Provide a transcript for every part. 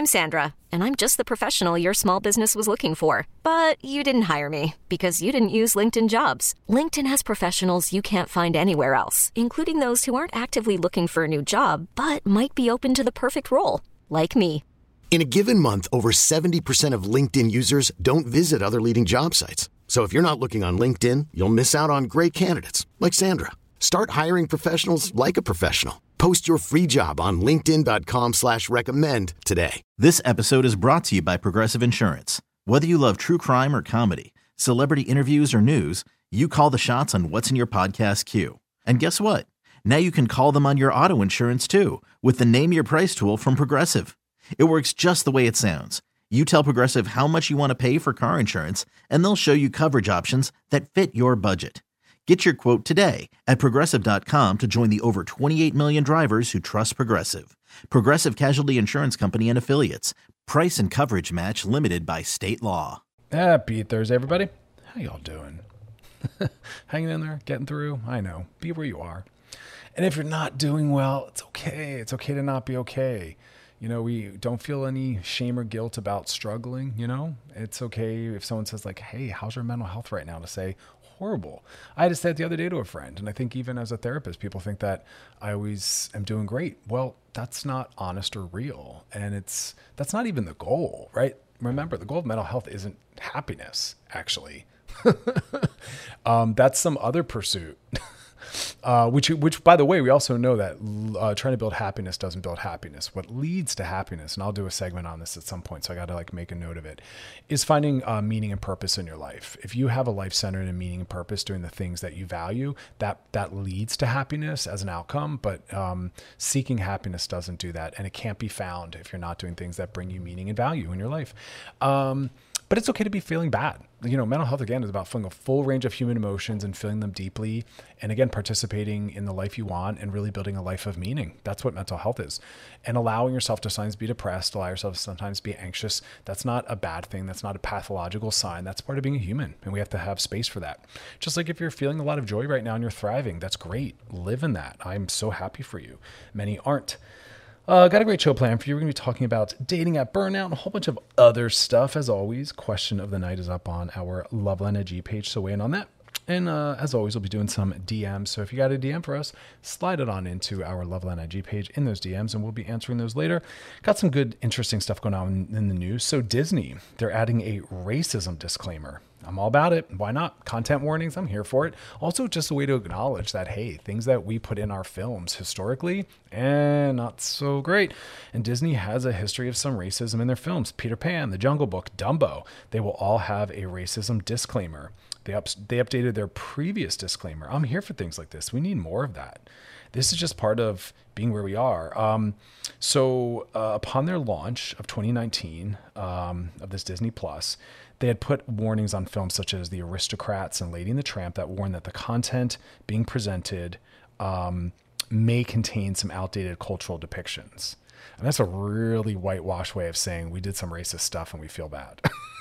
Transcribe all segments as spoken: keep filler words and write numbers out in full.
I'm Sandra, and I'm just the professional your small business was looking for. But you didn't hire me because you didn't use LinkedIn Jobs. LinkedIn has professionals you can't find anywhere else, including those who aren't actively looking for a new job, but might be open to the perfect role, like me. In a given month, over seventy percent of LinkedIn users don't visit other leading job sites. So if you're not looking on LinkedIn, you'll miss out on great candidates like Sandra. Start hiring professionals like a professional. Post your free job on linkedin dot com slash recommend today. This episode is brought to you by Progressive Insurance. Whether you love true crime or comedy, celebrity interviews or news, you call the shots on what's in your podcast queue. And guess what? Now you can call them on your auto insurance too with the Name Your Price tool from Progressive. It works just the way it sounds. You tell Progressive how much you want to pay for car insurance, and they'll show you coverage options that fit your budget. Get your quote today at progressive dot com to join the over twenty-eight million drivers who trust Progressive. Progressive Casualty Insurance Company and Affiliates. Price and coverage match limited by state law. Happy Thursday, everybody. How y'all doing? Hanging in there, getting through? I know. Be where you are. And if you're not doing well, it's okay. It's okay to not be okay. You know, we don't feel any shame or guilt about struggling, you know? It's okay if someone says like, hey, how's your mental health right now? To say, horrible. I had to say it the other day to a friend. And I think even as a therapist, people think that I always am doing great. Well, that's not honest or real. And it's, that's not even the goal, right? Remember, the goal of mental health isn't happiness, actually. um, that's some other pursuit. Uh, which, which, by the way, we also know that uh, trying to build happiness doesn't build happiness. What leads to happiness, and I'll do a segment on this at some point, so I got to like make a note of it, is finding uh, meaning and purpose in your life. If you have a life centered in meaning and purpose, doing the things that you value, that that leads to happiness as an outcome. But um, seeking happiness doesn't do that, and it can't be found if you're not doing things that bring you meaning and value in your life. Um, But it's okay to be feeling bad. You know, mental health, again, is about feeling a full range of human emotions and feeling them deeply. And again, participating in the life you want and really building a life of meaning. That's what mental health is. And allowing yourself to sometimes be depressed, allow yourself to sometimes be anxious. That's not a bad thing. That's not a pathological sign. That's part of being a human. And we have to have space for that. Just like if you're feeling a lot of joy right now and you're thriving, that's great. Live in that. I'm so happy for you. Many aren't. Uh, got a great show planned for you. We're going to be talking about dating at burnout and a whole bunch of other stuff. As always, question of the night is up on our Loveline I G page, so weigh in on that. And uh, as always, we'll be doing some D Ms. So if you got a D M for us, slide it on into our Loveline I G page in those D Ms, and we'll be answering those later. Got some good, interesting stuff going on in, in the news. So Disney, they're adding a racism disclaimer. I'm all about it. Why not? Content warnings, I'm here for it. Also, just a way to acknowledge that, hey, things that we put in our films historically, eh, not so great. And Disney has a history of some racism in their films. Peter Pan, The Jungle Book, Dumbo, they will all have a racism disclaimer. They, up, they updated their previous disclaimer. I'm here for things like this. We need more of that. This is just part of being where we are. Um, so uh, upon their launch of twenty nineteen um, of this Disney Plus, they had put warnings on films such as The Aristocrats and Lady and the Tramp that warn that the content being presented um, may contain some outdated cultural depictions. And that's a really whitewashed way of saying we did some racist stuff and we feel bad.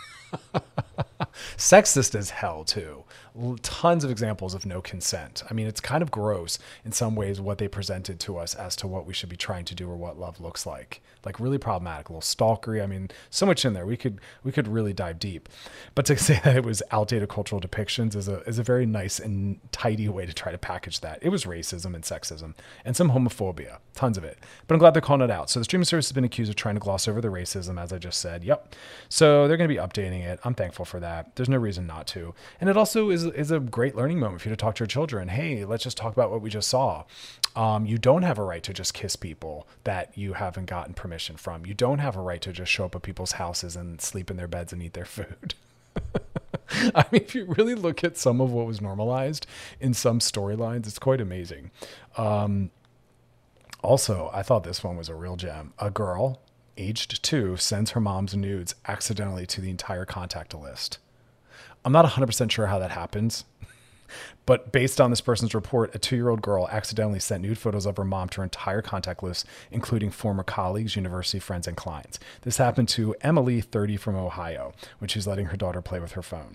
Sexist as hell too. Tons of examples of no consent. I mean, it's kind of gross in some ways what they presented to us as to what we should be trying to do or what love looks like. Like really problematic, a little stalkery. I mean, so much in there. We could we could really dive deep. But to say that it was outdated cultural depictions is a is a very nice and tidy way to try to package that. It was racism and sexism and some homophobia, tons of it. But I'm glad they're calling it out. So the streaming service has been accused of trying to gloss over the racism, as I just said. Yep. So they're going to be updating it. I'm thankful for that. There's no reason not to. And it also is is a great learning moment for you to talk to your children. Hey, let's just talk about what we just saw. Um, you don't have a right to just kiss people that you haven't gotten permission from. You don't have a right to just show up at people's houses and sleep in their beds and eat their food. I mean, if you really look at some of what was normalized in some storylines, it's quite amazing. Um, also, I thought this one was a real gem. A girl, aged two, sends her mom's nudes accidentally to the entire contact list. I'm not one hundred percent sure how that happens. But based on this person's report, a two-year-old girl accidentally sent nude photos of her mom to her entire contact list, including former colleagues, university friends, and clients. This happened to Emily, thirty, from Ohio, when she's letting her daughter play with her phone.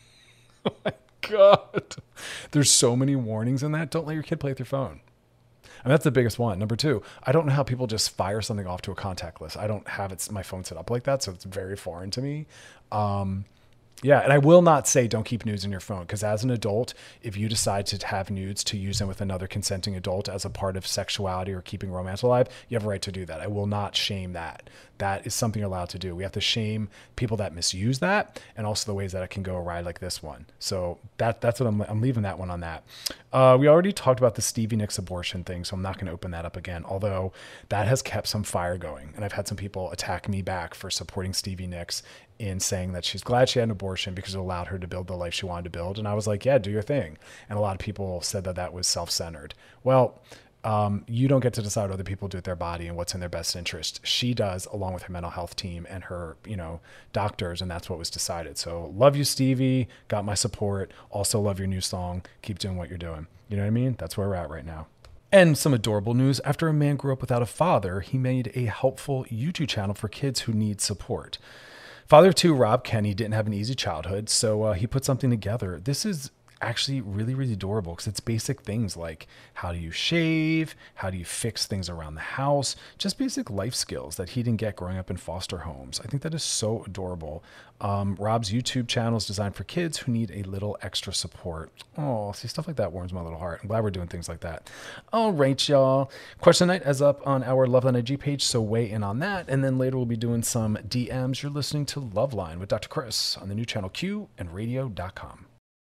Oh my God. There's so many warnings in that. Don't let your kid play with your phone. I mean, that's the biggest one. Number two, I don't know how people just fire something off to a contact list. I don't have it, my phone set up like that, so it's very foreign to me. Um, Yeah, and I will not say don't keep nudes in your phone, because as an adult, if you decide to have nudes to use them with another consenting adult as a part of sexuality or keeping romance alive, you have a right to do that. I will not shame that. That is something you're allowed to do. We have to shame people that misuse that, and also the ways that it can go awry, like this one. So that that's what I'm I'm leaving that one on that. Uh, we already talked about the Stevie Nicks abortion thing, so I'm not going to open that up again, although that has kept some fire going. And I've had some people attack me back for supporting Stevie Nicks in saying that she's glad she had an abortion because it allowed her to build the life she wanted to build. And I was like, yeah, do your thing. And a lot of people said that that was self-centered. Well, um, you don't get to decide what other people do with their body and what's in their best interest. She does, along with her mental health team and her, you know, doctors. And that's what was decided. So love you, Stevie. Got my support. Also love your new song. Keep doing what you're doing. You know what I mean? That's where we're at right now. And some adorable news. After a man grew up without a father, he made a helpful YouTube channel for kids who need support. Father of two, Rob Kenny, didn't have an easy childhood, so uh, he put something together. This is actually really, really adorable because it's basic things like how do you shave, how do you fix things around the house, just basic life skills that he didn't get growing up in foster homes. I think that is so adorable. Um, Rob's YouTube channel is designed for kids who need a little extra support. Oh, see, stuff like that warms my little heart. I'm glad we're doing things like that. All right, y'all. Question night is up on our Loveline I G page, so weigh in on that. And then later we'll be doing some D Ms. You're listening to Loveline with Doctor Chris on the new channel Q and radio dot com.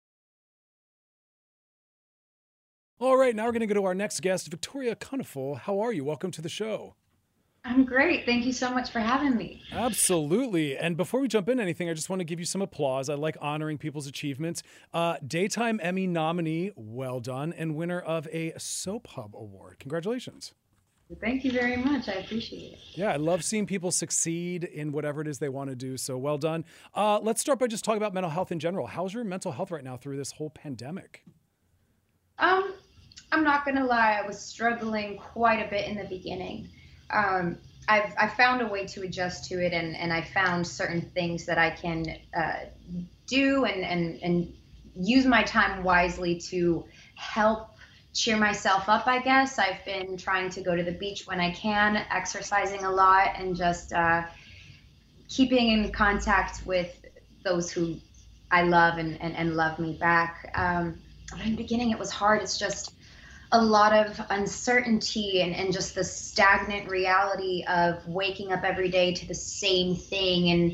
All right, now we're going to go to our next guest, Victoria Cunnifull. How are you? Welcome to the show. I'm great. Thank you so much for having me. Absolutely. And before we jump into anything, I just want to give you some applause. I like honoring people's achievements. Uh, Daytime Emmy nominee, well done, and winner of a Soap Hub Award. Congratulations. Thank you very much. I appreciate it. Yeah, I love seeing people succeed in whatever it is they want to do. So well done. Uh, let's start by just talking about mental health in general. How's your mental health right now through this whole pandemic? Um, I'm not going to lie. I was struggling quite a bit in the beginning. Um, I've, I found a way to adjust to it, and, and I found certain things that I can uh, do and, and, and use my time wisely to help cheer myself up, I guess. I've been trying to go to the beach when I can, exercising a lot, and just uh, keeping in contact with those who I love and, and, and love me back. Um, but in the beginning, it was hard. It's just a lot of uncertainty and, and just the stagnant reality of waking up every day to the same thing. And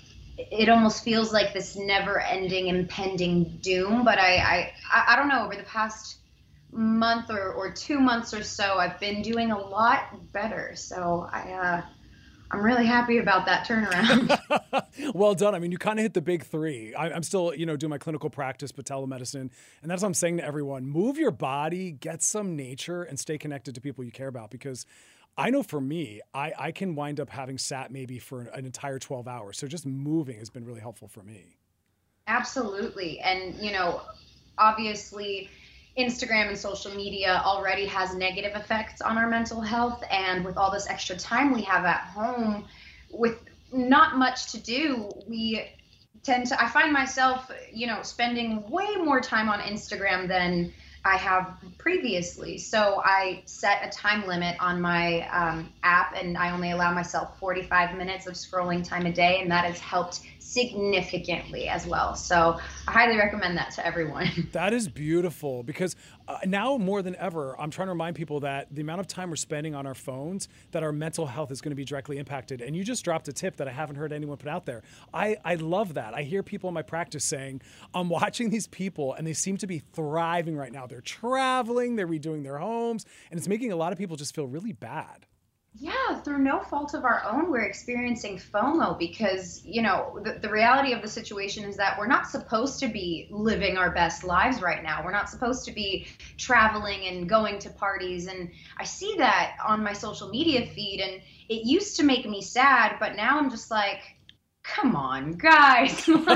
it almost feels like this never ending impending doom. But I, I, I don't know, over the past month or, or two months or so, I've been doing a lot better. So I, uh, I'm really happy about that turnaround. Well done. I mean, you kind of hit the big three. I, I'm still, you know, doing my clinical practice, but telemedicine. And that's what I'm saying to everyone. Move your body, get some nature, and stay connected to people you care about. Because I know for me, I, I can wind up having sat maybe for an, an entire twelve hours. So just moving has been really helpful for me. Absolutely. And, you know, obviously Instagram and social media already has negative effects on our mental health. And with all this extra time we have at home with not much to do, we tend to, I find myself, you know, spending way more time on Instagram than I have previously. So I set a time limit on my um, app, and I only allow myself forty-five minutes of scrolling time a day. And that has helped significantly as well. So I highly recommend that to everyone. That is beautiful, because uh, now more than ever, I'm trying to remind people that the amount of time we're spending on our phones, that our mental health is going to be directly impacted. And you just dropped a tip that I haven't heard anyone put out there. I, I love that. I hear people in my practice saying, I'm watching these people and they seem to be thriving right now. They're traveling, they're redoing their homes, and it's making a lot of people just feel really bad. Yeah, through no fault of our own, we're experiencing FOMO because, you know, the, the reality of the situation is that we're not supposed to be living our best lives right now. We're not supposed to be traveling and going to parties. And I see that on my social media feed, and it used to make me sad, but now I'm just like, come on, guys. you know,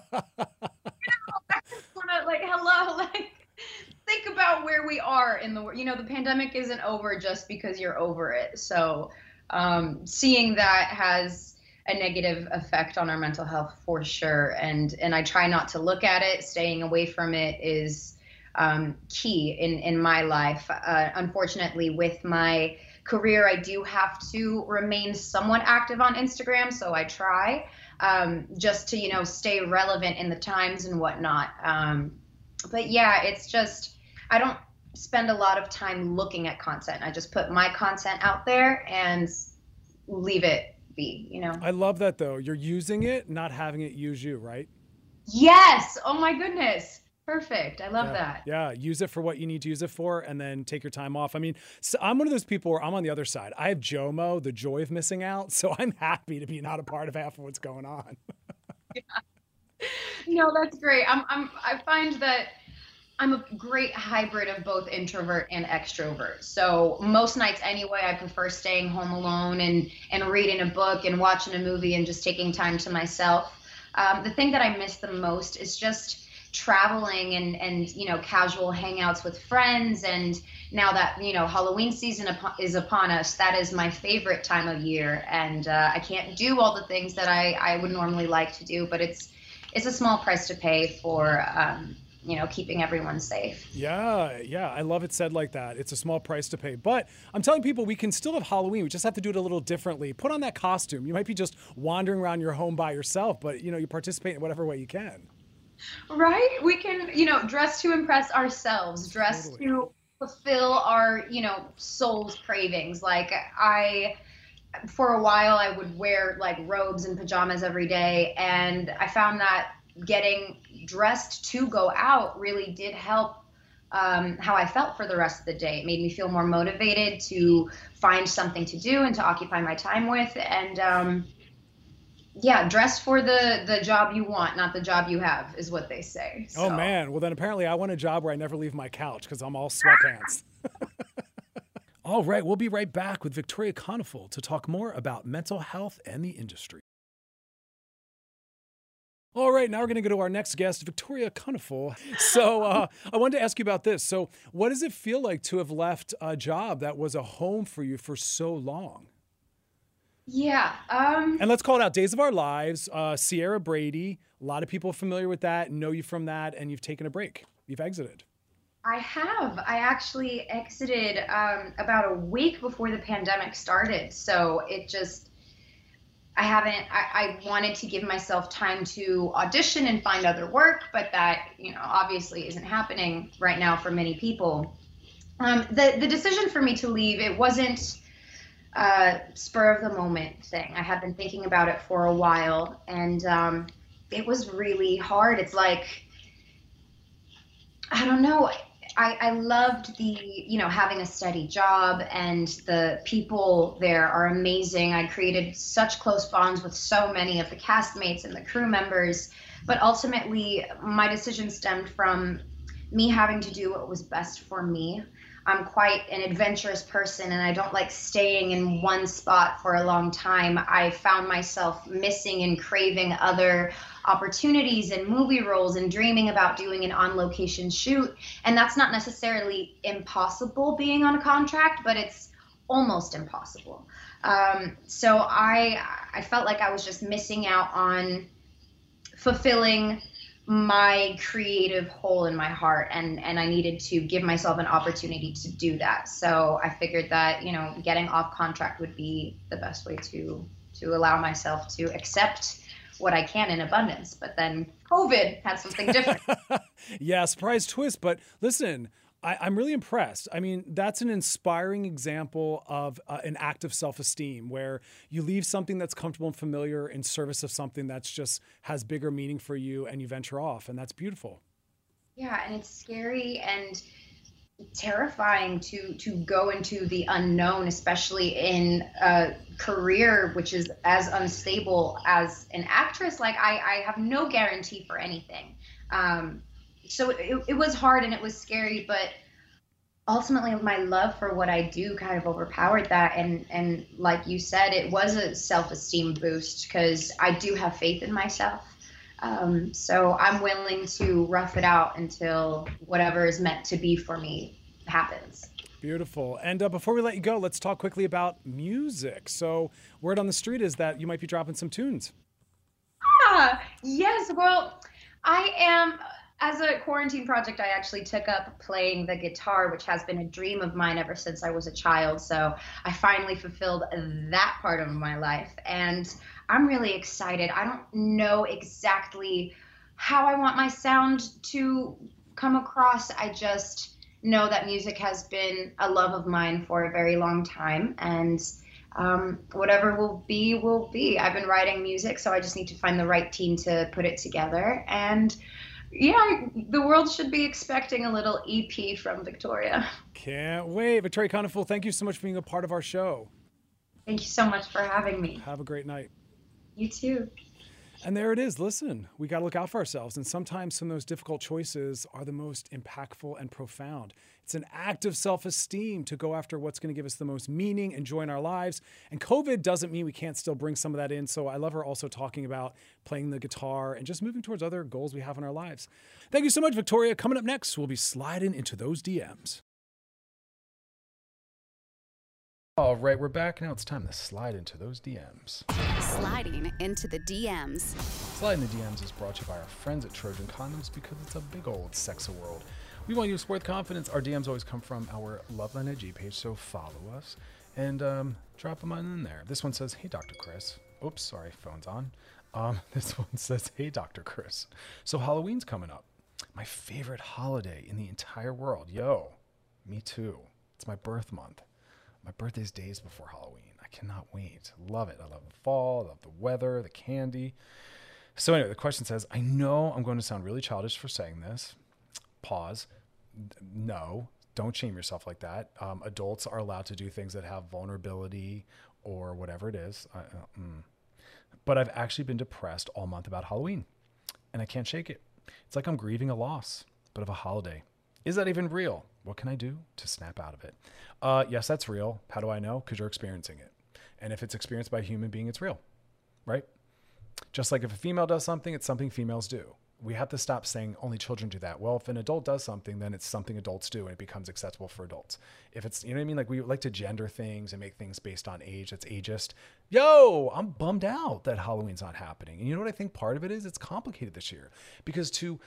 I just want to, like, hello, like, think about where we are in the world. You know, the pandemic isn't over just because you're over it. So um, seeing that has a negative effect on our mental health for sure. And and I try not to look at it. Staying away from it is um, key in, in my life. Uh, unfortunately, with my career, I do have to remain somewhat active on Instagram, so I try um, just to, you know, stay relevant in the times and whatnot. Um, but yeah, it's just, I don't spend a lot of time looking at content. I just put my content out there and leave it be, you know? I love that though. You're using it, not having it use you, right? Yes. Oh my goodness. Perfect. I love yeah. that. Yeah. Use it for what you need to use it for and then take your time off. I mean, so I'm one of those people where I'm on the other side. I have JOMO, the joy of missing out. So I'm happy to be not a part of half of what's going on. Yeah. No, that's great. I'm, I'm, I find that I'm a great hybrid of both introvert and extrovert. So most nights anyway, I prefer staying home alone and, and reading a book and watching a movie and just taking time to myself. Um, the thing that I miss the most is just traveling and, and, you know, casual hangouts with friends. And now that, you know, Halloween season is upon us, that is my favorite time of year. And uh, I can't do all the things that I, I would normally like to do, but it's, it's a small price to pay for, um, you know, keeping everyone safe. Yeah, yeah. I love it said like that. It's a small price to pay. But I'm telling people we can still have Halloween. We just have to do it a little differently. Put on that costume. You might be just wandering around your home by yourself, but, you know, you participate in whatever way you can. Right? We can, you know, dress to impress ourselves, dress totally. to fulfill our, you know, soul's cravings. Like I, for a while, I would wear like robes and pajamas every day. And I found that getting dressed to go out really did help um, how I felt for the rest of the day. It made me feel more motivated to find something to do and to occupy my time with. And um, yeah, dress for the, the job you want, not the job you have, is what they say. So. Oh, man. Well, then apparently I want a job where I never leave my couch because I'm all sweatpants. All right. We'll be right back with Victoria Konefal to talk more about mental health and the industry. All right, now we're going to go to our next guest, Victoria Konefal. So uh, I wanted to ask you about this. So what does it feel like to have left a job that was a home for you for so long? Yeah. Um, and let's call it out. Days of Our Lives, uh, Sierra Brady. A lot of people are familiar with that, know you from that, and you've taken a break. You've exited. I have. I actually exited um, about a week before the pandemic started. So it just... I haven't, I, I wanted to give myself time to audition and find other work, but that, you know, obviously isn't happening right now for many people. Um, the, the decision for me to leave, it wasn't a spur of the moment thing. I had been thinking about it for a while, and um, it was really hard. It's like, I don't know. I, I loved the, you know, having a steady job, and the people there are amazing. I created such close bonds with so many of the castmates and the crew members, but ultimately my decision stemmed from me having to do what was best for me. I'm quite an adventurous person, and I don't like staying in one spot for a long time. I found myself missing and craving other opportunities and movie roles and dreaming about doing an on-location shoot. And that's not necessarily impossible being on a contract, but it's almost impossible. Um, so I, I felt like I was just missing out on fulfilling my creative hole in my heart, and, and I needed to give myself an opportunity to do that. So I figured that, you know, getting off contract would be the best way to, to allow myself to accept what I can in abundance. But then COVID had something different. Yeah, surprise twist. But listen, I, I'm really impressed. I mean, that's an inspiring example of uh, an act of self-esteem where you leave something that's comfortable and familiar in service of something that's just has bigger meaning for you, and you venture off. And that's beautiful. Yeah, and it's scary and terrifying to to go into the unknown, especially in a career which is as unstable as an actress. Like I, I have no guarantee for anything. Um, so it, it was hard and it was scary, but ultimately my love for what I do kind of overpowered that. And, and like you said, it was a self-esteem boost because I do have faith in myself. Um, so I'm willing to rough it out until whatever is meant to be for me happens. Beautiful. And uh, before we let you go, let's talk quickly about music. So word on the street is that you might be dropping some tunes. Ah, yes. Well, I am, as a quarantine project, I actually took up playing the guitar, which has been a dream of mine ever since I was a child. So I finally fulfilled that part of my life. And I'm really excited. I don't know exactly how I want my sound to come across. I just know that music has been a love of mine for a very long time. And um, whatever will be, will be. I've been writing music, so I just need to find the right team to put it together. And yeah, the world should be expecting a little E P from Victoria. Can't wait. Victoria Konefal, thank you so much for being a part of our show. Thank you so much for having me. Have a great night. You too. And there it is. Listen, we got to look out for ourselves. And sometimes some of those difficult choices are the most impactful and profound. It's an act of self-esteem to go after what's going to give us the most meaning and joy in our lives. And COVID doesn't mean we can't still bring some of that in. So I love her also talking about playing the guitar and just moving towards other goals we have in our lives. Thank you so much, Victoria. Coming up next, we'll be sliding into those D Ms. All right, we're back. Now it's time to slide into those D Ms. Sliding into the D Ms. Sliding the D Ms is brought to you by our friends at Trojan Condoms because it's a big old sex world. We want you to support with confidence. Our D Ms always come from our Loveline I G page, so follow us and um, drop them on in there. This one says, "Hey, Doctor Chris." Oops, sorry, phone's on. Um, this one says, "Hey, Doctor Chris. So Halloween's coming up. My favorite holiday in the entire world. Yo, me too. It's my birth month. My birthday's days before Halloween. I cannot wait. Love it. I love the fall. I love the weather, the candy." So anyway, the question says, "I know I'm going to sound really childish for saying this." Pause. No, don't shame yourself like that. Um, adults are allowed to do things that have vulnerability or whatever it is. I, uh, mm. But I've actually been depressed all month about Halloween, and I can't shake it. It's like I'm grieving a loss, but of a holiday. Is that even real? What can I do to snap out of it? Uh, yes, that's real. How do I know? Because you're experiencing it. And if it's experienced by a human being, it's real, right? Just like if a female does something, it's something females do. We have to stop saying only children do that. Well, if an adult does something, then it's something adults do and it becomes acceptable for adults. If it's, you know what I mean? Like we like to gender things and make things based on age. That's ageist. Yo, I'm bummed out that Halloween's not happening. And you know what I think part of it is? It's complicated this year because to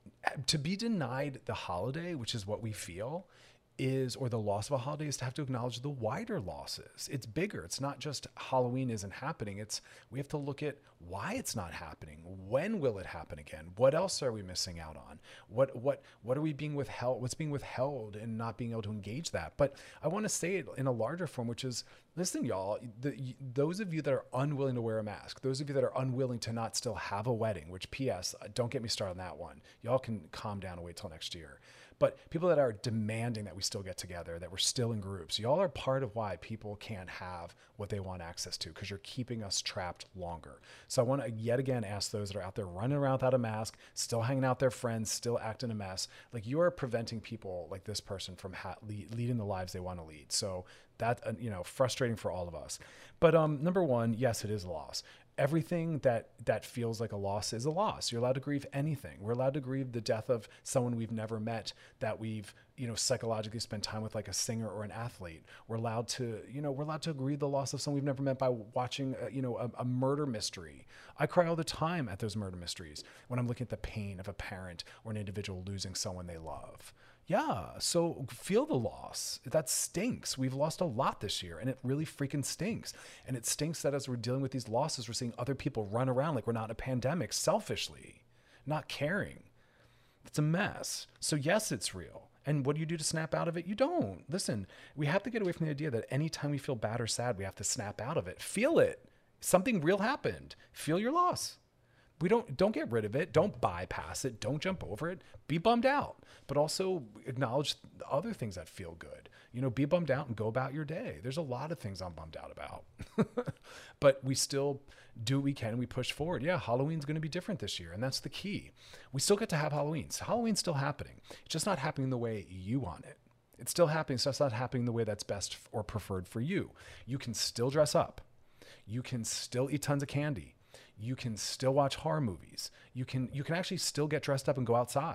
to be denied the holiday, which is what we feel, is, or the loss of a holiday, is to have to acknowledge the wider losses. It's bigger. It's not just Halloween isn't happening. It's, we have to look at why it's not happening. When will it happen again? What else are we missing out on? What, what, what are we being withheld? What's being withheld and not being able to engage that? But I want to say it in a larger form, which is, listen, y'all, the, those of you that are unwilling to wear a mask, those of you that are unwilling to not still have a wedding, which P S, don't get me started on that one. Y'all can calm down and wait till next year. But people that are demanding that we still get together, that we're still in groups, y'all are part of why people can't have what they want access to, because you're keeping us trapped longer. So I want to yet again ask those that are out there running around without a mask, still hanging out with their friends, still acting a mess, like you are preventing people like this person from ha- lead, leading the lives they want to lead. So that, uh, you know, frustrating for all of us. But um, number one, yes, it is a loss. Everything that that feels like a loss is a loss. You're allowed to grieve anything. We're allowed to grieve the death of someone we've never met, that we've, you know, psychologically spent time with, like a singer or an athlete. We're allowed to, you know, we're allowed to grieve the loss of someone we've never met by watching, a, you know, a, a murder mystery. I cry all the time at those murder mysteries when I'm looking at the pain of a parent or an individual losing someone they love. Yeah, so feel the loss. That stinks. We've lost a lot this year, and it really freaking stinks. And it stinks that as we're dealing with these losses, we're seeing other people run around like we're not in a pandemic, selfishly, not caring. It's a mess. So yes, it's real. And what do you do to snap out of it? You don't. Listen, we have to get away from the idea that anytime we feel bad or sad, we have to snap out of it. Feel it. Something real happened. Feel your loss. We don't, don't get rid of it. Don't bypass it. Don't jump over it. Be bummed out, but also acknowledge the other things that feel good. You know, be bummed out and go about your day. There's a lot of things I'm bummed out about, but we still do what we can. We push forward. Yeah. Halloween's going to be different this year. And that's the key. We still get to have Halloween. So Halloween's still happening. It's just not happening the way you want it. It's still happening. It's just not happening the way that's best or preferred for you. You can still dress up. You can still eat tons of candy. You can still watch horror movies. You can you can actually still get dressed up and go outside.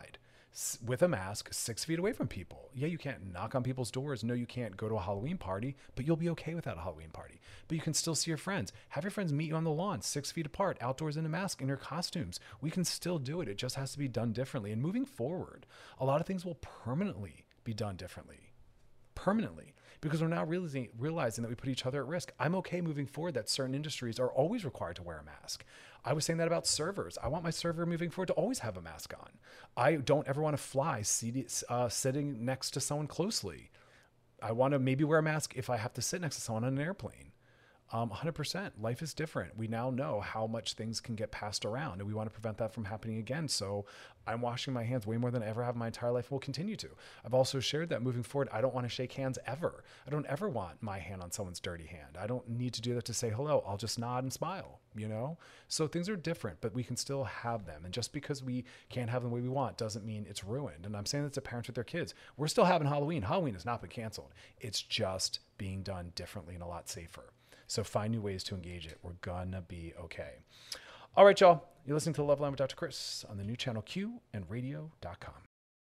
s- with a mask six feet away from people. Yeah, you can't knock on people's doors. No, you can't go to a Halloween party, but you'll be okay without a Halloween party. But you can still see your friends. Have your friends meet you on the lawn, six feet apart, outdoors in a mask, in your costumes. We can still do it. It just has to be done differently. And moving forward, a lot of things will permanently be done differently. Permanently. Because we're now realizing, realizing that we put each other at risk. I'm okay moving forward that certain industries are always required to wear a mask. I was saying that about servers. I want my server moving forward to always have a mask on. I don't ever want to fly seated, uh, sitting next to someone closely. I want to maybe wear a mask if I have to sit next to someone on an airplane. Um, one hundred percent. Life is different. We now know how much things can get passed around, and we want to prevent that from happening again. So I'm washing my hands way more than I ever have in my entire life and will continue to. I've also shared that moving forward, I don't want to shake hands ever. I don't ever want my hand on someone's dirty hand. I don't need to do that to say hello. I'll just nod and smile, you know? So things are different, but we can still have them. And just because we can't have them the way we want doesn't mean it's ruined. And I'm saying that to parents with their kids. We're still having Halloween. Halloween has not been canceled. It's just being done differently and a lot safer. So find new ways to engage it. We're gonna be okay. All right, y'all. You're listening to Love Line with Doctor Chris on the new channel Q and radio dot com.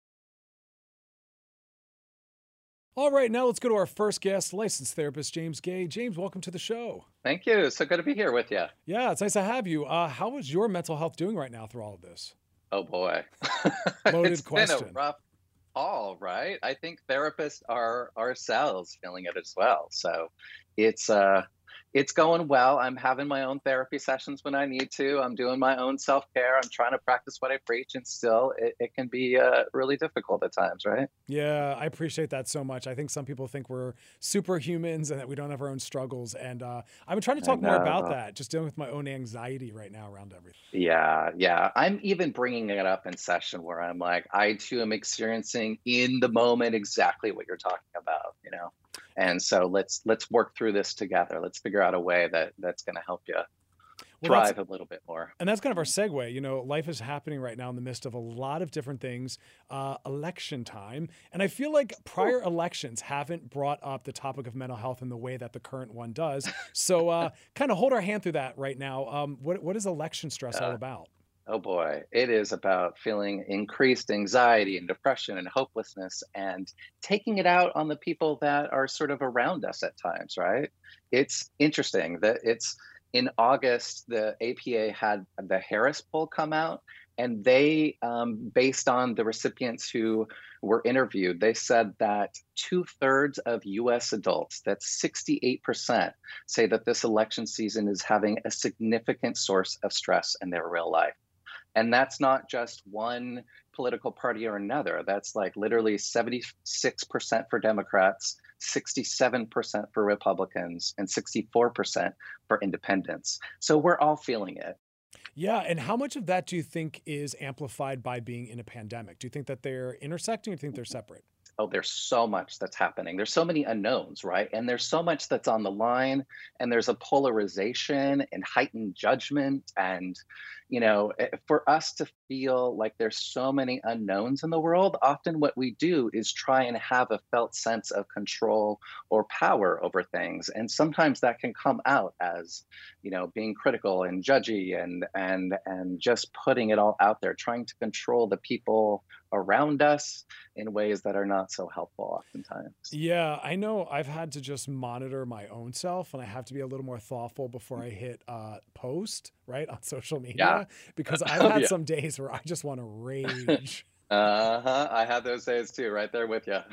All right, now let's go to our first guest, licensed therapist James Gay. James, welcome to the show. Thank you. So good to be here with you. Yeah, it's nice to have you. Uh, how is your mental health doing right now through all of this? Oh boy, Loaded it's question. been a rough haul, right? I think therapists are ourselves feeling it as well. So it's uh, it's going well. I'm having my own therapy sessions when I need to. I'm doing my own self-care. I'm trying to practice what I preach, and still it, it can be uh, really difficult at times, right? Yeah, I appreciate that so much. I think some people think we're superhumans and that we don't have our own struggles. And uh, I've been trying to talk more about that, just dealing with my own anxiety right now around everything. Yeah, yeah. I'm even bringing it up in session where I'm like, I too am experiencing in the moment exactly what you're talking about, you know? And so let's let's work through this together. Let's figure out a way that that's going to help you Well, thrive a little bit more. And that's kind of our segue. You know, life is happening right now in the midst of a lot of different things, uh, election time. And I feel like prior elections haven't brought up the topic of mental health in the way that the current one does. So uh, kind of hold our hand through that right now. Um, what What is election stress Uh, all about? Oh boy, it is about feeling increased anxiety and depression and hopelessness and taking it out on the people that are sort of around us at times, right? It's interesting that it's in August, the A P A had the Harris poll come out, and they, um, based on the recipients who were interviewed, they said that two thirds of U S adults, that's sixty-eight percent, say that this election season is having a significant source of stress in their real life. And that's not just one political party or another. That's like literally seventy-six percent for Democrats, sixty-seven percent for Republicans, and sixty-four percent for independents. So we're all feeling it. Yeah. And how much of that do you think is amplified by being in a pandemic? Do you think that they're intersecting or do you think they're separate? Oh, there's so much that's happening. There's so many unknowns, right? And there's so much that's on the line, and there's a polarization and heightened judgment. And, you know, for us to feel like there's so many unknowns in the world, often what we do is try and have a felt sense of control or power over things. And sometimes that can come out as, you know, being critical and judgy and and and just putting it all out there, trying to control the people around us in ways that are not so helpful oftentimes. Yeah, I know I've had to just monitor my own self, and I have to be a little more thoughtful before I hit uh, post, right, on social media, Yeah. because I've had Yeah. some days where I just want to rage. Uh-huh. I have those days too, right there with you.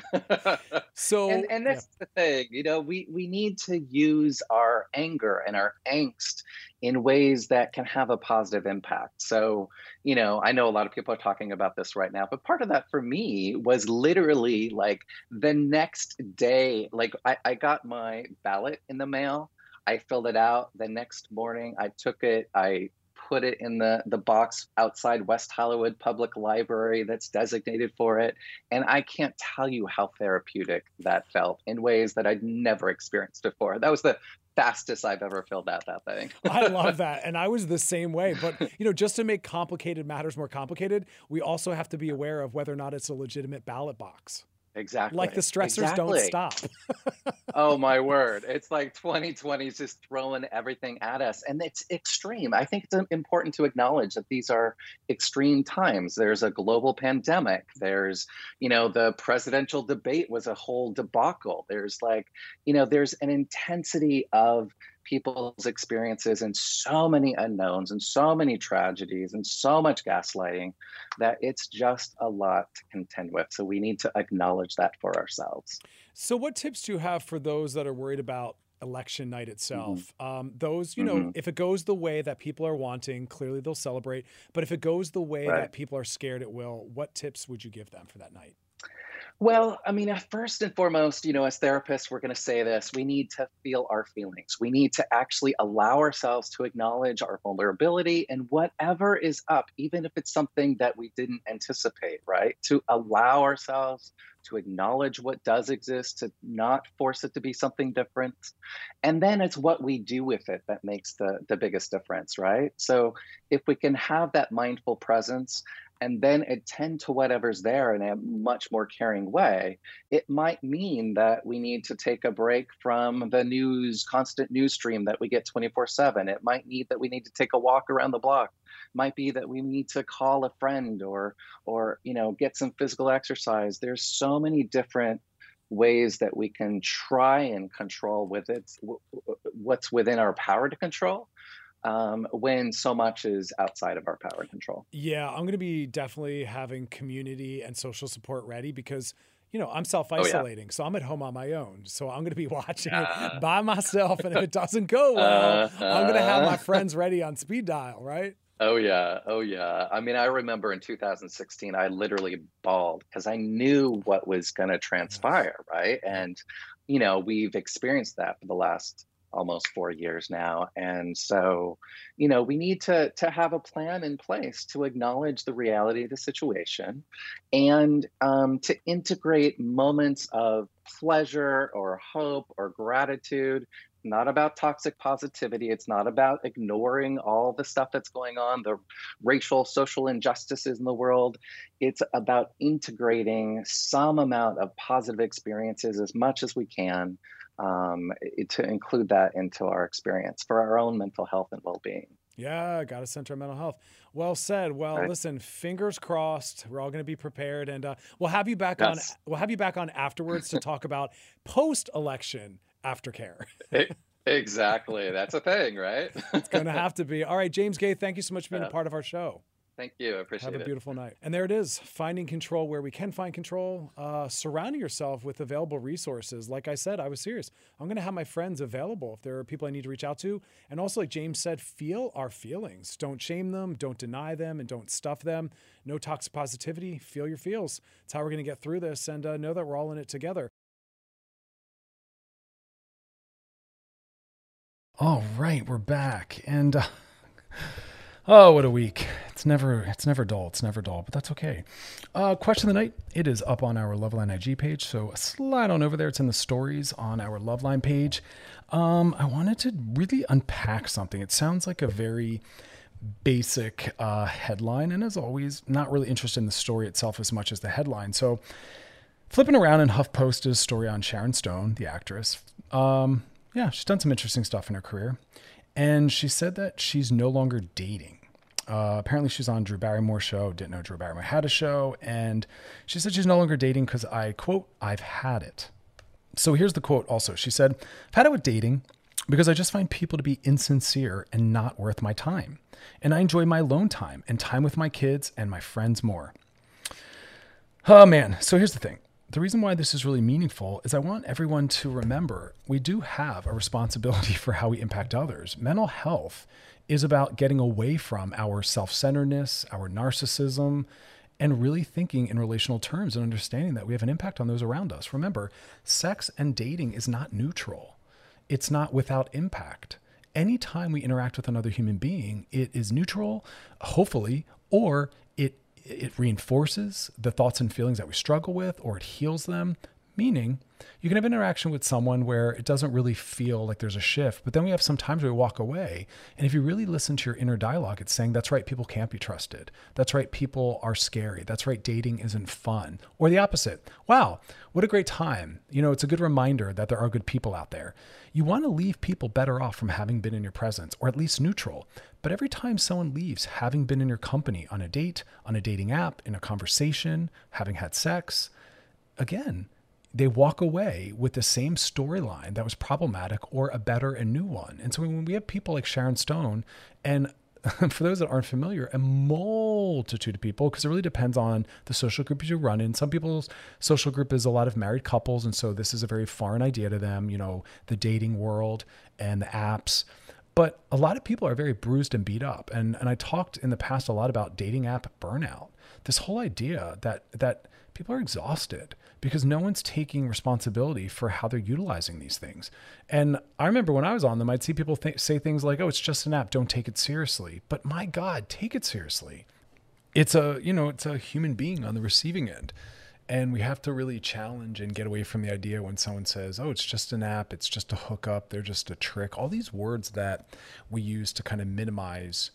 So, and and that's the thing, you know, we we need to use our anger and our angst in ways that can have a positive impact. So, you know, I know a lot of people are talking about this right now, but part of that for me was literally like the next day, like I, I got my ballot in the mail. I filled it out. The next morning, I took it. I put it in the, the box outside West Hollywood Public Library that's designated for it. And I can't tell you how therapeutic that felt in ways that I'd never experienced before. That was the fastest I've ever filled out that thing. I love that. And I was the same way. But, you know, just to make complicated matters more complicated, we also have to be aware of whether or not it's a legitimate ballot box. Exactly. Like the stressors Exactly. don't stop. Oh my word. It's like twenty twenty is just throwing everything at us. And it's extreme. I think it's important to acknowledge that these are extreme times. There's a global pandemic. There's, you know, the presidential debate was a whole debacle. There's like, you know, there's an intensity of people's experiences and so many unknowns and so many tragedies and so much gaslighting that it's just a lot to contend with. So we need to acknowledge that for ourselves. So what tips do you have for those that are worried about election night itself? Mm-hmm. Um, those, you know, mm-hmm. if it goes the way that people are wanting, clearly they'll celebrate. But if it goes the way Right. that people are scared it will, what tips would you give them for that night? Well, I mean, uh, first and foremost, you know, as therapists, we're going to say this. We need to feel our feelings. We need to actually allow ourselves to acknowledge our vulnerability and whatever is up, even if it's something that we didn't anticipate, right? To allow ourselves to acknowledge what does exist, to not force it to be something different. And then it's what we do with it that makes the, the biggest difference, right? So if we can have that mindful presence, and then attend to whatever's there in a much more caring way, it might mean that we need to take a break from the news, constant news stream that we get twenty-four seven. It might need that we need to take a walk around the block. It might be that we need to call a friend or, or, you know, get some physical exercise. There's so many different ways that we can try and control with it, what's within our power to control. Um, when so much is outside of our power and control. Yeah, I'm going to be definitely having community and social support ready because, you know, I'm self-isolating. Oh, yeah. So I'm at home on my own. So I'm going to be watching uh, it by myself. And if it doesn't go well, uh, I'm going to have my friends ready on speed dial, right? Oh, yeah. Oh, yeah. I mean, I remember in two thousand sixteen, I literally bawled because I knew what was going to transpire, right? And, you know, we've experienced that for the last almost four years now. And so, you know, we need to, to have a plan in place to acknowledge the reality of the situation and um, to integrate moments of pleasure or hope or gratitude. Not about toxic positivity. It's not about ignoring all the stuff that's going on, the racial, social injustices in the world. It's about integrating some amount of positive experiences as much as we can um, to include that into our experience for our own mental health and well-being. Yeah, got to center our mental health. Well said. Well, right. Listen, fingers crossed. We're all going to be prepared, and uh, we'll have you back yes. on. We'll have you back on afterwards to talk about post-election aftercare. it, exactly. That's a thing, right? It's going to have to be. All right, James Gay, thank you so much for being yeah. a part of our show. Thank you. I appreciate it. Have a beautiful night. And there it is, finding control where we can find control, uh, surrounding yourself with available resources. Like I said, I was serious. I'm going to have my friends available if there are people I need to reach out to. And also, like James said, feel our feelings. Don't shame them, don't deny them, and don't stuff them. No toxic positivity. Feel your feels. It's how we're going to get through this and uh, know that we're all in it together. All right, we're back. And... Uh, Oh, what a week. It's never it's never dull. It's never dull, but that's okay. Uh, question of the night. It is up on our Loveline I G page, so slide on over there. It's in the stories on our Loveline page. Um, I wanted to really unpack something. It sounds like a very basic uh, headline, and as always, not really interested in the story itself as much as the headline. So flipping around in HuffPost's story on Sharon Stone, the actress. Um, yeah, she's done some interesting stuff in her career. And she said that she's no longer dating. Uh, apparently she's on Drew Barrymore's show. Didn't know Drew Barrymore had a show. And she said she's no longer dating because I, quote, I've had it. So here's the quote also. She said, I've had it with dating because I just find people to be insincere and not worth my time. And I enjoy my alone time and time with my kids and my friends more. Oh, man. So here's the thing. The reason why this is really meaningful is I want everyone to remember we do have a responsibility for how we impact others. Mental health is about getting away from our self-centeredness, our narcissism, and really thinking in relational terms and understanding that we have an impact on those around us. Remember, sex and dating is not neutral. It's not without impact. Anytime we interact with another human being, it is neutral, hopefully, or it It reinforces the thoughts and feelings that we struggle with, or it heals them. Meaning, you can have an interaction with someone where it doesn't really feel like there's a shift, but then we have some times where we walk away. And if you really listen to your inner dialogue, it's saying, that's right, people can't be trusted. That's right, people are scary. That's right, dating isn't fun. Or the opposite. Wow, what a great time. You know, it's a good reminder that there are good people out there. You want to leave people better off from having been in your presence, or at least neutral. But every time someone leaves, having been in your company on a date, on a dating app, in a conversation, having had sex, again, they walk away with the same storyline that was problematic or a better and new one. And so when we have people like Sharon Stone, and for those that aren't familiar, a multitude of people, because it really depends on the social group you run in. Some people's social group is a lot of married couples. And so this is a very foreign idea to them, you know, the dating world and the apps. But a lot of people are very bruised and beat up. And, and I talked in the past a lot about dating app burnout. This whole idea that, that people are exhausted because no one's taking responsibility for how they're utilizing these things. And I remember when I was on them, I'd see people th- say things like, oh, it's just an app, don't take it seriously. But my God, take it seriously. It's a, you know, it's a human being on the receiving end. And we have to really challenge and get away from the idea when someone says, oh, it's just an app, it's just a hookup, they're just a trick. All these words that we use to kind of minimize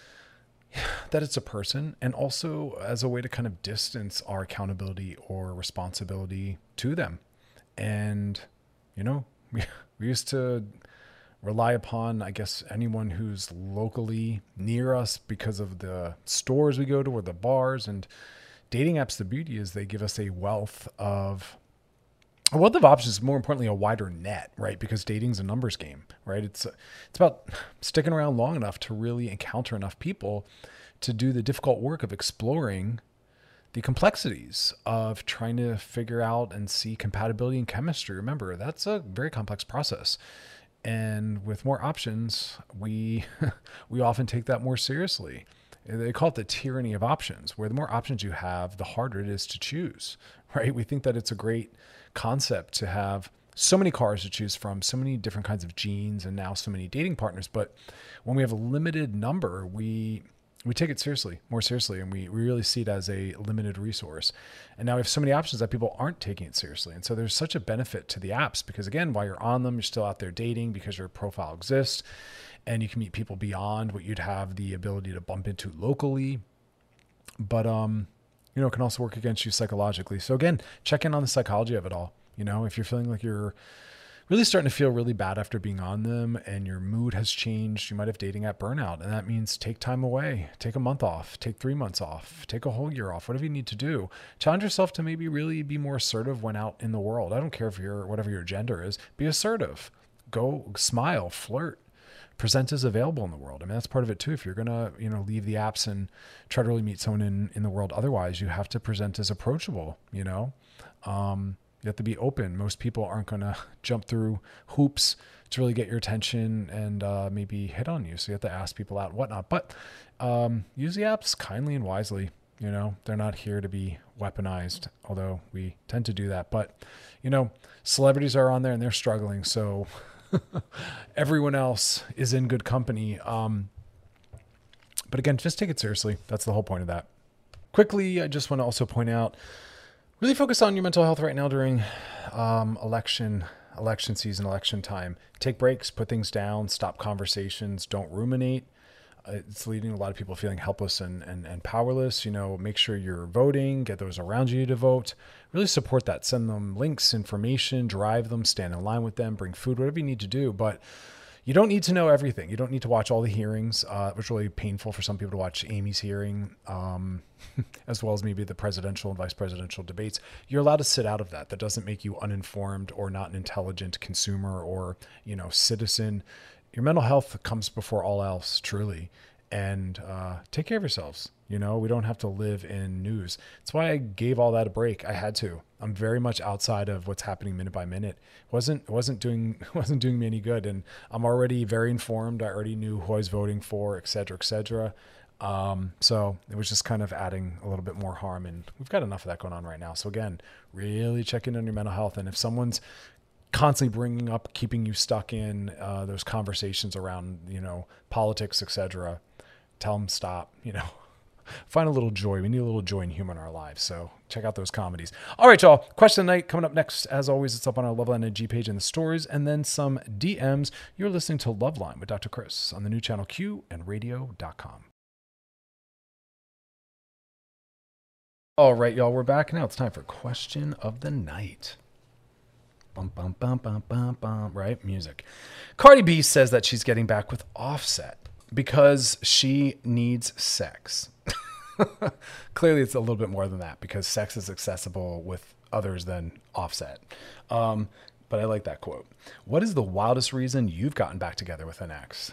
that it's a person, and also as a way to kind of distance our accountability or responsibility to them. And, you know, we, we used to rely upon, I guess, anyone who's locally near us because of the stores we go to or the bars. And dating apps, the beauty is they give us a wealth of A wealth of options, more importantly, a wider net, right? Because dating's a numbers game, right? It's it's about sticking around long enough to really encounter enough people to do the difficult work of exploring the complexities of trying to figure out and see compatibility and chemistry. Remember, that's a very complex process. And with more options, we we often take that more seriously. They call it the tyranny of options, where the more options you have, the harder it is to choose, right? We think that it's a great concept to have so many cars to choose from, so many different kinds of genes, and now so many dating partners. But when we have a limited number, we we take it seriously, more seriously, and we, we really see it as a limited resource. And now we have so many options that people aren't taking it seriously. And so there's such a benefit to the apps because, again, while you're on them, you're still out there dating because your profile exists and you can meet people beyond what you'd have the ability to bump into locally. But, um, you know, it can also work against you psychologically. So again, check in on the psychology of it all. You know, if you're feeling like you're really starting to feel really bad after being on them and your mood has changed, you might have dating app burnout. And that means take time away, take a month off, take three months off, take a whole year off, whatever you need to do. Challenge yourself to maybe really be more assertive when out in the world. I don't care if you're, whatever your gender is, be assertive, go smile, flirt, present as available in the world. I mean, that's part of it too. If you're going to, you know, leave the apps and try to really meet someone in, in the world, otherwise you have to present as approachable, you know, um, you have to be open. Most people aren't going to jump through hoops to really get your attention and uh, maybe hit on you. So you have to ask people out and whatnot. But um, use the apps kindly and wisely. You know, they're not here to be weaponized, although we tend to do that. But, you know, celebrities are on there and they're struggling. So everyone else is in good company. Um, but again, just take it seriously. That's the whole point of that. Quickly, I just want to also point out, really focus on your mental health right now during um, election, election season, election time. Take breaks, put things down, stop conversations, don't ruminate. Uh, it's leading a lot of people feeling helpless and, and, and powerless. You know, make sure you're voting, get those around you to vote. Really support that. Send them links, information, drive them, stand in line with them, bring food, whatever you need to do. But you don't need to know everything. You don't need to watch all the hearings. Uh, it was really painful for some people to watch Amy's hearing, um, as well as maybe the presidential and vice presidential debates. You're allowed to sit out of that. That doesn't make you uninformed or not an intelligent consumer or, you know, citizen. Your mental health comes before all else, truly. And uh, take care of yourselves. You know, we don't have to live in news. That's why I gave all that a break. I had to. I'm very much outside of what's happening minute by minute. It wasn't it wasn't doing wasn't doing me any good. And I'm already very informed. I already knew who I was voting for, et cetera, et cetera. Um, so it was just kind of adding a little bit more harm. And we've got enough of that going on right now. So again, really check in on your mental health. And if someone's constantly bringing up, keeping you stuck in uh, those conversations around, you know, politics, et cetera, tell them stop, you know. Find a little joy. We need a little joy and humor in our lives. So check out those comedies. All right, y'all. Question of the night coming up next. As always, it's up on our Loveline I G page in the stories, and then some D Ms. You're listening to Loveline with Doctor Chris on the new channel Q and radio dot com. All right, y'all. We're back now. It's time for question of the night. Bum, bum, bum, bum, bum, bum, right? Music. Cardi B says that she's getting back with Offset because she needs sex. Clearly, it's a little bit more than that because sex is accessible with others than Offset. Um, but I like that quote. What is the wildest reason you've gotten back together with an ex?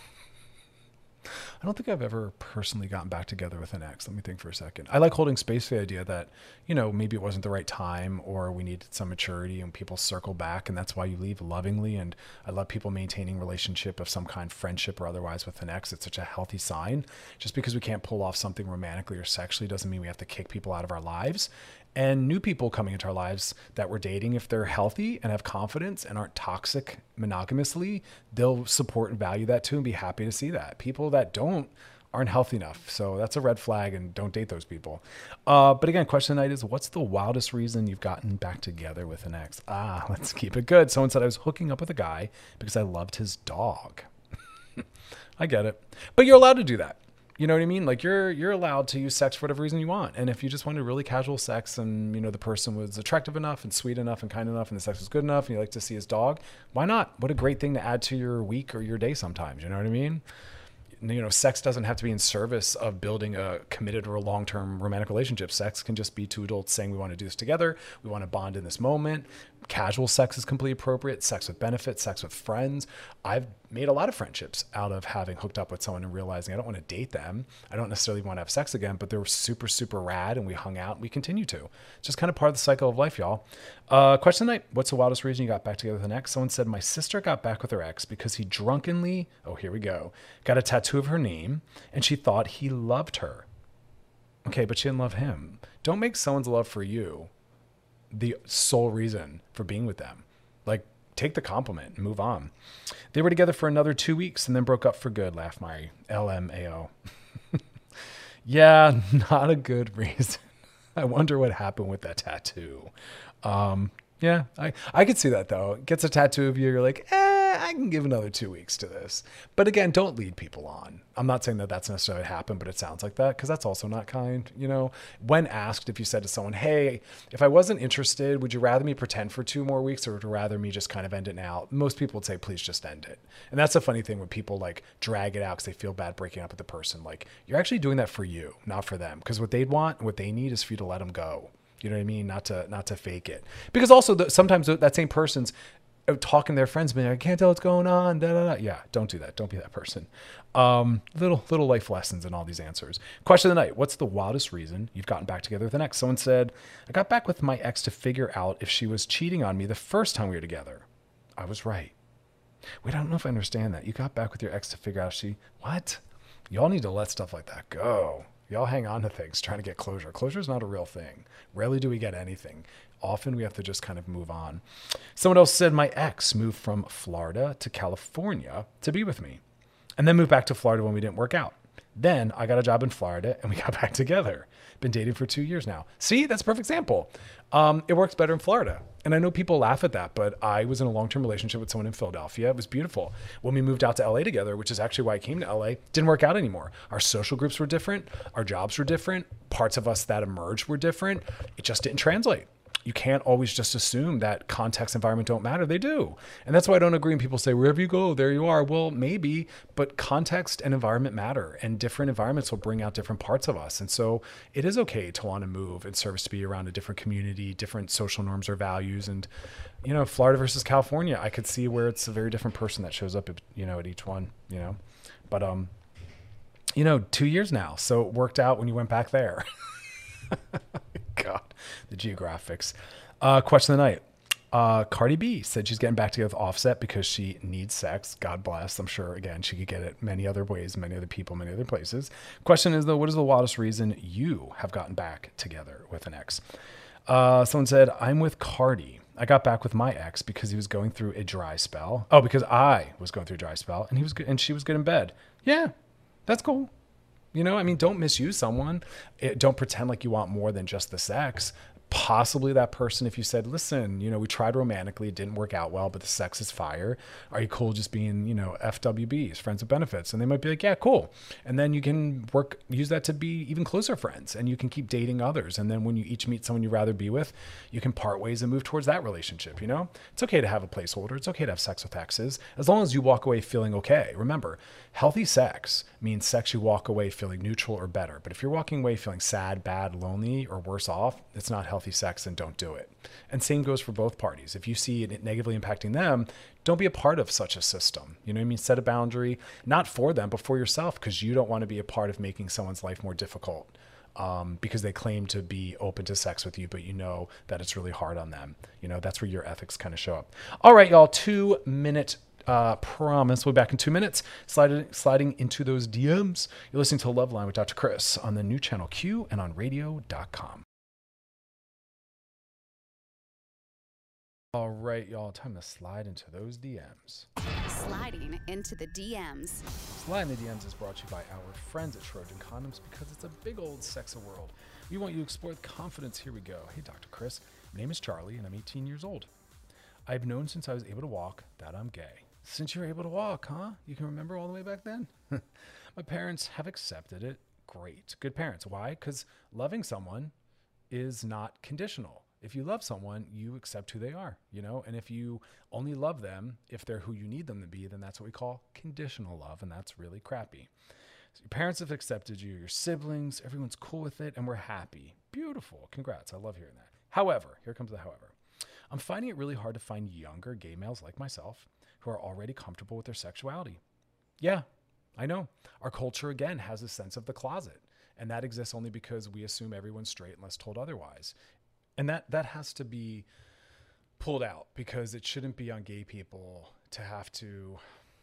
I don't think I've ever personally gotten back together with an ex. Let me think for a second. I like holding space for the idea that, you know, maybe it wasn't the right time or we needed some maturity and people circle back, and that's why you leave lovingly. And I love people maintaining relationship of some kind, friendship or otherwise, with an ex. It's such a healthy sign. Just because we can't pull off something romantically or sexually doesn't mean we have to kick people out of our lives. And new people coming into our lives that we're dating, if they're healthy and have confidence and aren't toxic monogamously, they'll support and value that too and be happy to see that. People that don't aren't healthy enough. So that's a red flag, and don't date those people. Uh, but again, question tonight is, what's the wildest reason you've gotten back together with an ex? Ah, let's keep it good. Someone said I was hooking up with a guy because I loved his dog. I get it. But you're allowed to do that. You know what I mean? Like you're you're allowed to use sex for whatever reason you want. And if you just wanted really casual sex and, you know, the person was attractive enough and sweet enough and kind enough and the sex was good enough and you like to see his dog, why not? What a great thing to add to your week or your day sometimes. You know what I mean? You know, sex doesn't have to be in service of building a committed or a long-term romantic relationship. Sex can just be two adults saying we want to do this together. We want to bond in this moment. Casual sex is completely appropriate. Sex with benefits, sex with friends. I've made a lot of friendships out of having hooked up with someone and realizing I don't want to date them. I don't necessarily want to have sex again, but they were super, super rad and we hung out and we continue to. It's just kind of part of the cycle of life, y'all. Uh, question tonight, what's the wildest reason you got back together with an ex? Someone said, my sister got back with her ex because he drunkenly, oh, here we go, got a tattoo of her name and she thought he loved her. Okay, but she didn't love him. Don't make someone's love for you the sole reason for being with them. Like, take the compliment and move on. They were together for another two weeks and then broke up for good. Laugh my L M A O. Yeah, not a good reason. I wonder what happened with that tattoo. Um, yeah, I, I could see that though. Gets a tattoo of you. You're like, eh, I can give another two weeks to this. But again, don't lead people on. I'm not saying that that's necessarily happened, but it sounds like that because that's also not kind. You know, when asked, if you said to someone, hey, if I wasn't interested, would you rather me pretend for two more weeks or would you rather me just kind of end it now? Most people would say, please just end it. And that's a funny thing when people like drag it out because they feel bad breaking up with the person. Like, you're actually doing that for you, not for them. Because what they'd want and what they need is for you to let them go. You know what I mean? Not to not to fake it. Because also the, sometimes that same person's talking to their friends, being like, I can't tell what's going on. Da, da, da. Yeah, don't do that. Don't be that person. Um, little little life lessons in all these answers. Question of the night. What's the wildest reason you've gotten back together with an ex? Someone said, I got back with my ex to figure out if she was cheating on me the first time we were together. I was right. Wait, I don't know if I understand that. You got back with your ex to figure out if she... What? Y'all need to let stuff like that go. Y'all hang on to things trying to get closure. Closure is not a real thing. Rarely do we get anything. Often we have to just kind of move on. Someone else said, my ex moved from Florida to California to be with me and then moved back to Florida when we didn't work out. Then I got a job in Florida and we got back together. Been dating for two years now. See, that's a perfect example. Um, it works better in Florida. And I know people laugh at that, but I was in a long-term relationship with someone in Philadelphia. It was beautiful. When we moved out to L A together, which is actually why I came to L A, didn't work out anymore. Our social groups were different. Our jobs were different. Parts of us that emerged were different. It just didn't translate. You can't always just assume that context, environment don't matter. They do. And that's why I don't agree when people say, wherever you go, there you are. Well, maybe, but context and environment matter, and different environments will bring out different parts of us. And so it is okay to want to move and service to be around a different community, different social norms or values. And, you know, Florida versus California, I could see where it's a very different person that shows up, you know, at each one, you know, but, um, you know, two years now. So it worked out when you went back there. God, the geographics. Uh, question of the night. Uh, Cardi B said she's getting back together with Offset because she needs sex. God bless. I'm sure, again, she could get it many other ways, many other people, many other places. Question is, though, what is the wildest reason you have gotten back together with an ex? Uh, someone said, I'm with Cardi. I got back with my ex because he was going through a dry spell. Oh, because I was going through a dry spell and he was good, and she was good in bed. Yeah, that's cool. You know, I mean, don't misuse someone. It, don't pretend like you want more than just the sex. Possibly that person, if you said, listen, you know, we tried romantically, it didn't work out well, but the sex is fire. Are you cool just being, you know, F W Bs, friends with benefits? And they might be like, yeah, cool. And then you can work, use that to be even closer friends, and you can keep dating others. And then when you each meet someone you'd rather be with, you can part ways and move towards that relationship. You know, it's okay to have a placeholder. It's okay to have sex with exes, as long as you walk away feeling okay. Remember, healthy sex means sex you walk away feeling neutral or better. But if you're walking away feeling sad, bad, lonely, or worse off, it's not healthy sex, and don't do it. And same goes for both parties. If you see it negatively impacting them, don't be a part of such a system. You know what I mean? Set a boundary, not for them, but for yourself, because you don't want to be a part of making someone's life more difficult um, because they claim to be open to sex with you, but you know that it's really hard on them. You know, that's where your ethics kind of show up. All right, y'all, two minute Uh, promise. We'll be back in two minutes. Sliding, sliding into those D Ms. You're listening to Love Line with Doctor Chris on the new channel Q and on radio dot com. All right, y'all. Time to slide into those D Ms. Sliding into the D Ms. Sliding into the D Ms is brought to you by our friends at Trojan Condoms, because it's a big old sexy world. We want you to explore with confidence. Here we go. Hey, Doctor Chris. My name is Charlie, and I'm eighteen years old. I've known since I was able to walk that I'm gay. Since you were able to walk, huh? You can remember all the way back then? My parents have accepted it. Great. Good parents. Why? Because loving someone is not conditional. If you love someone, you accept who they are, you know? And if you only love them if they're who you need them to be, then that's what we call conditional love, and that's really crappy. So your parents have accepted you, your siblings, everyone's cool with it, and we're happy. Beautiful. Congrats. I love hearing that. However, here comes the however. I'm finding it really hard to find younger gay males like myself who are already comfortable with their sexuality. Yeah, I know. Our culture, again, has a sense of the closet, and that exists only because we assume everyone's straight unless told otherwise. And that, that has to be pulled out, because it shouldn't be on gay people to have to,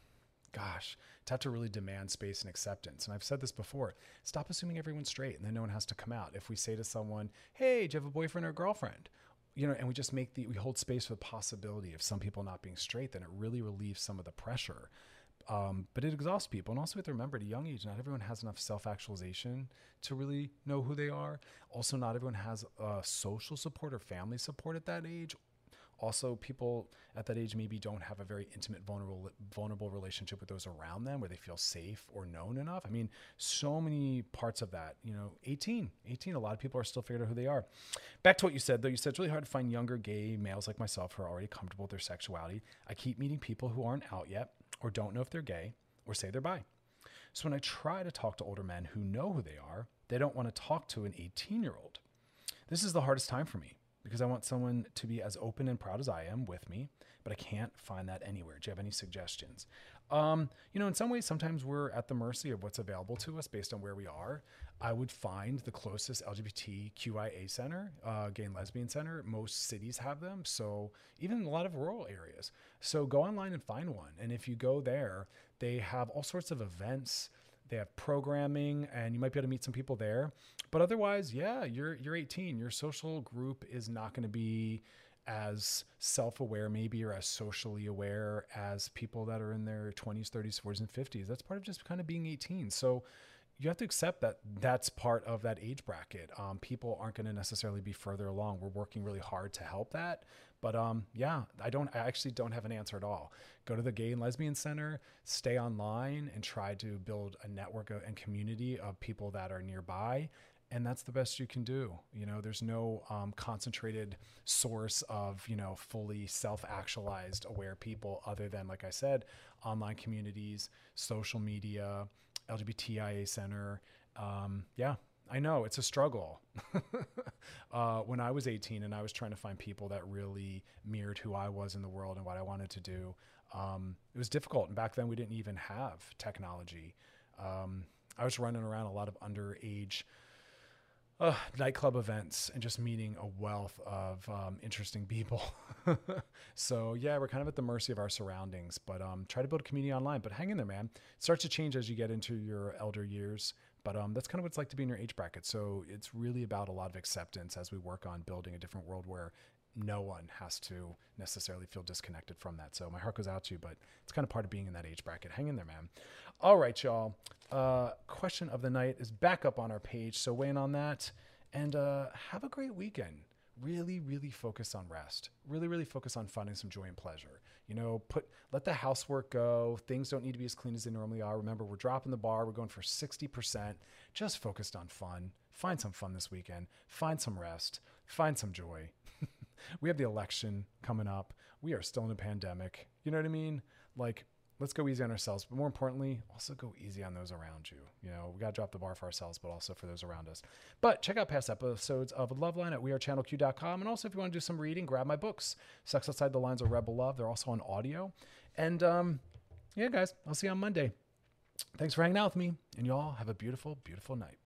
gosh, to have to really demand space and acceptance. And I've said this before, stop assuming everyone's straight and then no one has to come out. If we say to someone, hey, do you have a boyfriend or a girlfriend? You know, and we just make the, we hold space for the possibility of some people not being straight, then it really relieves some of the pressure. Um, but it exhausts people. And also we have to remember, at a young age, not everyone has enough self-actualization to really know who they are. Also, not everyone has uh, social support or family support at that age. Also, people at that age maybe don't have a very intimate, vulnerable, vulnerable relationship with those around them where they feel safe or known enough. I mean, so many parts of that, you know, eighteen, eighteen, a lot of people are still figuring out who they are. Back to what you said, though. You said it's really hard to find younger gay males like myself who are already comfortable with their sexuality. I keep meeting people who aren't out yet or don't know if they're gay or say they're bi. So when I try to talk to older men who know who they are, they don't want to talk to an eighteen-year-old. This is the hardest time for me, because I want someone to be as open and proud as I am with me, but I can't find that anywhere. Do you have any suggestions? Um, you know, in some ways, sometimes we're at the mercy of what's available to us based on where we are. I would find the closest L G B T Q I A center, uh, gay and lesbian center. Most cities have them. So even a lot of rural areas. So go online and find one. And if you go there, they have all sorts of events. They have programming, and you might be able to meet some people there. But otherwise, yeah, you're you're eighteen. Your social group is not going to be as self-aware maybe, or as socially aware as people that are in their twenties, thirties, forties, and fifties. That's part of just kind of being eighteen. So you have to accept that that's part of that age bracket. Um, people aren't going to necessarily be further along. We're working really hard to help that. But um, yeah, I don't. I actually don't have an answer at all. Go to the Gay and Lesbian Center, stay online, and try to build a network and community of people that are nearby. And that's the best you can do. You know, there's no um, concentrated source of, you know, fully self-actualized aware people other than, like I said, online communities, social media, L G B T I A Center. Um, yeah. I know it's a struggle. uh, when I was eighteen and I was trying to find people that really mirrored who I was in the world and what I wanted to do, um, it was difficult. And back then we didn't even have technology. Um, I was running around a lot of underage uh, nightclub events and just meeting a wealth of um, interesting people. So yeah, we're kind of at the mercy of our surroundings, but um, try to build a community online. But hang in there, man. It starts to change as you get into your elder years. But um, that's kind of what it's like to be in your age bracket. So it's really about a lot of acceptance as we work on building a different world where no one has to necessarily feel disconnected from that. So my heart goes out to you, but it's kind of part of being in that age bracket. Hang in there, man. All right, y'all. Uh, question of the night is back up on our page. So weigh in on that, and uh, have a great weekend. Really, really focus on rest. Really, really focus on finding some joy and pleasure. You know, put let the housework go. Things don't need to be as clean as they normally are. Remember, we're dropping the bar. We're going for sixty percent. Just focused on fun. Find some fun this weekend. Find some rest. Find some joy. We have the election coming up. We are still in a pandemic. You know what I mean? Like, let's go easy on ourselves, but more importantly, also go easy on those around you. You know, we got to drop the bar for ourselves, but also for those around us. But check out past episodes of Loveline at we are channel q dot com. And also, if you want to do some reading, grab my books, Sex Outside the Lines of Rebel Love. They're also on audio. And um, yeah, guys, I'll see you on Monday. Thanks for hanging out with me, and y'all have a beautiful, beautiful night.